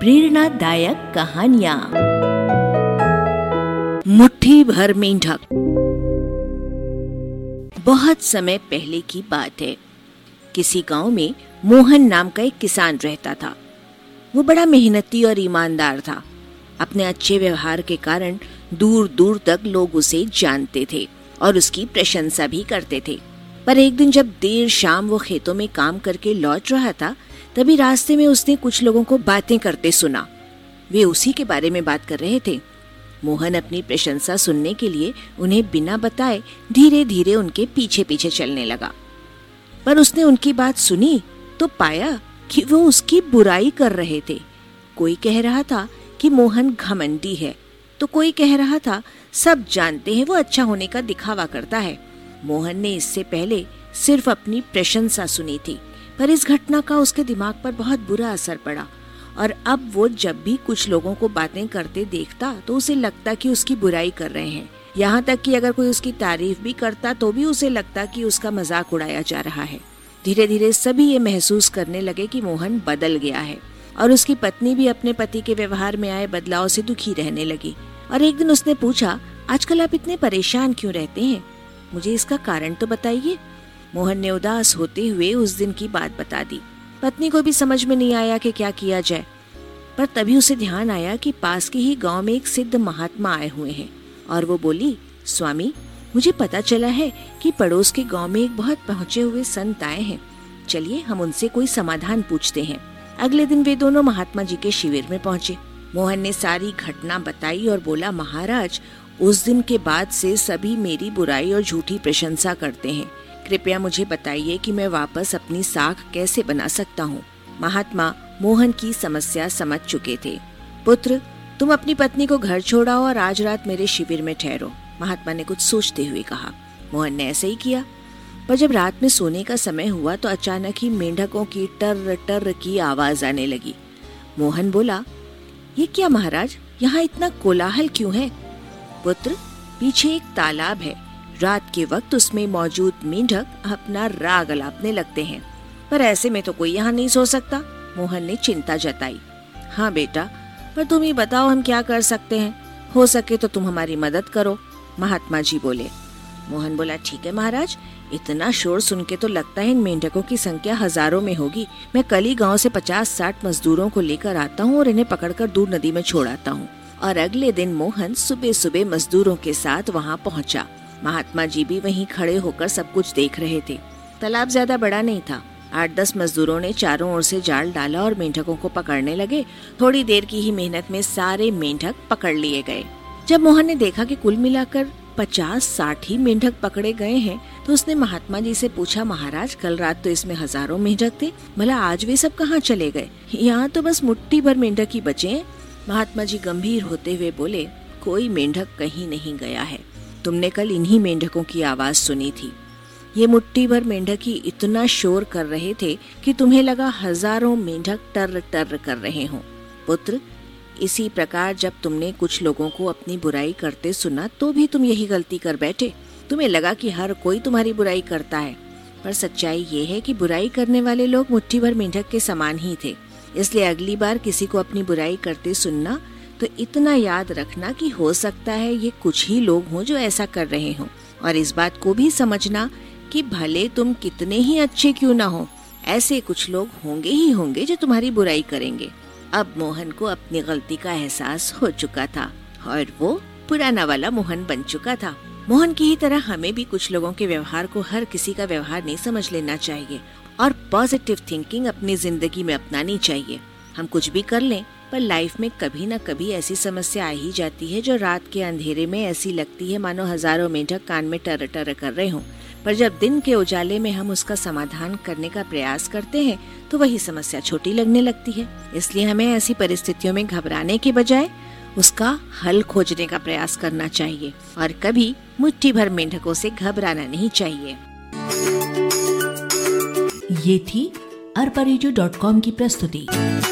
प्रेरणादायक कहानियाँ। मुट्ठी भर मेंढक। बहुत समय पहले की बात है। किसी गांव में मोहन नाम का एक किसान रहता था। वो बड़ा मेहनती और ईमानदार था। अपने अच्छे व्यवहार के कारण दूर दूर तक लोग उसे जानते थे और उसकी प्रशंसा भी करते थे। पर एक दिन जब देर शाम वो खेतों में काम करके लौट रहा था, तभी रास्ते में उसने कुछ लोगों को बातें करते सुना। वे उसी के बारे में बात कर रहे थे। मोहन अपनी प्रशंसा सुनने के लिए उन्हें बिना बताए धीरे धीरे उनके पीछे पीछे चलने लगा। पर उसने उनकी बात सुनी तो पाया कि वो उसकी बुराई कर रहे थे। कोई कह रहा था कि मोहन घमंडी है, तो कोई कह रहा था सब जानते हैं वो अच्छा होने का दिखावा करता है। मोहन ने इससे पहले सिर्फ अपनी प्रशंसा सुनी थी, पर इस घटना का उसके दिमाग पर बहुत बुरा असर पड़ा और अब वो जब भी कुछ लोगों को बातें करते देखता तो उसे लगता कि उसकी बुराई कर रहे हैं। यहाँ तक कि अगर कोई उसकी तारीफ भी करता तो भी उसे लगता कि उसका मजाक उड़ाया जा रहा है। धीरे धीरे सभी ये महसूस करने लगे कि मोहन बदल गया है और उसकी पत्नी भी अपने पति के व्यवहार में आए बदलाव से दुखी रहने लगी। और एक दिन उसने पूछा, आजकल आप इतने परेशान क्यों रहते हैं? मुझे इसका कारण तो बताइए। मोहन ने उदास होते हुए उस दिन की बात बता दी। पत्नी को भी समझ में नहीं आया कि क्या किया जाए, पर तभी उसे ध्यान आया कि पास के ही गांव में एक सिद्ध महात्मा आए हुए हैं और वो बोली, स्वामी, मुझे पता चला है कि पड़ोस के गांव में एक बहुत पहुंचे हुए संत आए हैं। चलिए हम उनसे कोई समाधान पूछते हैं। अगले दिन वे दोनों महात्मा जी के शिविर में पहुंचे। मोहन ने सारी घटना बताई और बोला, महाराज, उस दिन के बाद से सभी मेरी बुराई और झूठी प्रशंसा करते हैं। कृपया मुझे बताइए कि मैं वापस अपनी साख कैसे बना सकता हूँ। महात्मा मोहन की समस्या समझ चुके थे। पुत्र, तुम अपनी पत्नी को घर छोड़ाओ और आज रात मेरे शिविर में ठहरो, महात्मा ने कुछ सोचते हुए कहा। मोहन ने ऐसे ही किया। पर जब रात में सोने का समय हुआ तो अचानक ही मेंढकों की टर टर की आवाज आने लगी। मोहन बोला, ये क्या महाराज, यहाँ इतना कोलाहल क्यों है? पुत्र, पीछे एक तालाब है। रात के वक्त उसमें मौजूद मेंढक अपना राग अलापने लगते हैं, पर ऐसे में तो कोई यहाँ नहीं सो सकता। मोहन ने चिंता जताई। हाँ बेटा, पर तुम ही बताओ हम क्या कर सकते हैं? हो सके तो तुम हमारी मदद करो, महात्मा जी बोले। मोहन बोला, ठीक है महाराज, इतना शोर सुन के तो लगता है इन मेंढकों की संख्या हजारों में होगी। मैं कल ही गाँव से 50-60 मजदूरों को लेकर आता हूँ और इन्हें पकड़कर दूर नदी में छोड़ आता हूँ। और अगले दिन मोहन सुबह सुबह मजदूरों के साथ वहाँ पहुँचा। महात्मा जी भी वहीं खड़े होकर सब कुछ देख रहे थे। तालाब ज्यादा बड़ा नहीं था। 8-10 मजदूरों ने चारों ओर से जाल डाला और मेंढकों को पकड़ने लगे। थोड़ी देर की ही मेहनत में सारे मेंढक पकड़ लिए गए। जब मोहन ने देखा कि कुल मिलाकर 50-60 ही मेंढक पकड़े गए हैं, तो उसने महात्मा जी से पूछा, महाराज, कल रात तो इसमें हजारों मेंढक थे, भला आज वे सब कहाँ चले गए? यहाँ तो बस मुट्ठी भर मेंढक ही बचे हैं। महात्मा जी गंभीर होते हुए बोले, कोई मेंढक कहीं नहीं गया है। तुमने कल इन्हीं मेंढकों की आवाज सुनी थी। ये मुट्ठी भर मेंढक ही इतना शोर कर रहे थे कि तुम्हें लगा हजारों मेंढक टर टर कर रहे हों। पुत्र, इसी प्रकार जब तुमने कुछ लोगों को अपनी बुराई करते सुना तो भी तुम यही गलती कर बैठे। तुम्हें लगा कि हर कोई तुम्हारी बुराई करता है, पर सच्चाई ये है कि बुराई करने वाले लोग मुट्ठी भर मेंढक के समान ही थे। इसलिए अगली बार किसी को अपनी बुराई करते सुनना तो इतना याद रखना कि हो सकता है ये कुछ ही लोग हों जो ऐसा कर रहे हों, और इस बात को भी समझना कि भले तुम कितने ही अच्छे क्यों ना हो, ऐसे कुछ लोग होंगे ही होंगे जो तुम्हारी बुराई करेंगे। अब मोहन को अपनी गलती का एहसास हो चुका था और वो पुराना वाला मोहन बन चुका था। मोहन की ही तरह हमें भी कुछ लोगों के व्यवहार को हर किसी का व्यवहार नहीं समझ लेना चाहिए और पॉजिटिव थिंकिंग अपनी जिंदगी में अपनानी चाहिए। हम कुछ भी कर लें, पर लाइफ में कभी न कभी ऐसी समस्या आ ही जाती है जो रात के अंधेरे में ऐसी लगती है मानो हजारों मेंढक कान में टर टर कर रहे हों, पर जब दिन के उजाले में हम उसका समाधान करने का प्रयास करते हैं तो वही समस्या छोटी लगने लगती है। इसलिए हमें ऐसी परिस्थितियों में घबराने के बजाय उसका हल खोजने का प्रयास करना चाहिए और कभी मुट्ठी भर मेंढकों से घबराना नहीं चाहिए। ये थी arparegio.com की प्रस्तुति।